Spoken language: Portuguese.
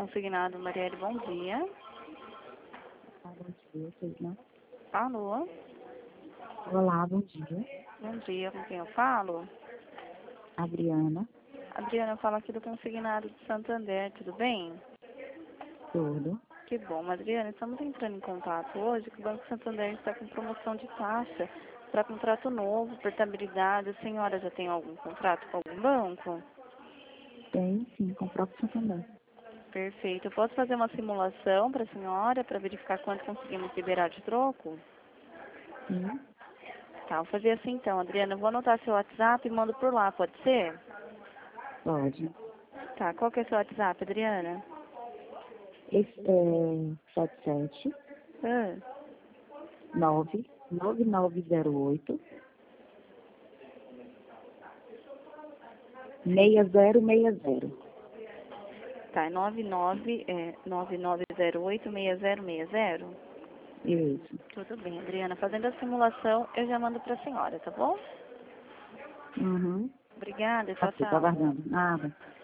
consignado, Marielle, bom dia. Bom dia, Sheila. Alô? Olá, bom dia. Bom dia, com quem eu falo? Adriana, Adriana, eu falo aqui do consignado de Santander, tudo bem? tudo. Que bom, Adriana, estamos entrando em contato hoje que o Banco Santander está com promoção de taxa para contrato novo, portabilidade. A senhora já tem algum contrato com algum banco? Tem sim, com o próprio Santander. Perfeito. Eu posso fazer uma simulação para a senhora para verificar quanto conseguimos liberar de troco? Sim, Tá, vou fazer assim então, Adriana. Eu vou anotar seu WhatsApp e mando por lá, pode ser? pode. Tá, qual que é seu WhatsApp, Adriana? Esse é 77 Ah, 99908 6060. tá, é 99086060. Isso. Tudo bem, Adriana. Fazendo a simulação, eu já mando para a senhora, tá bom? Uhum. Obrigada, tchau, Ok, tô tchau. aguardando. Nada.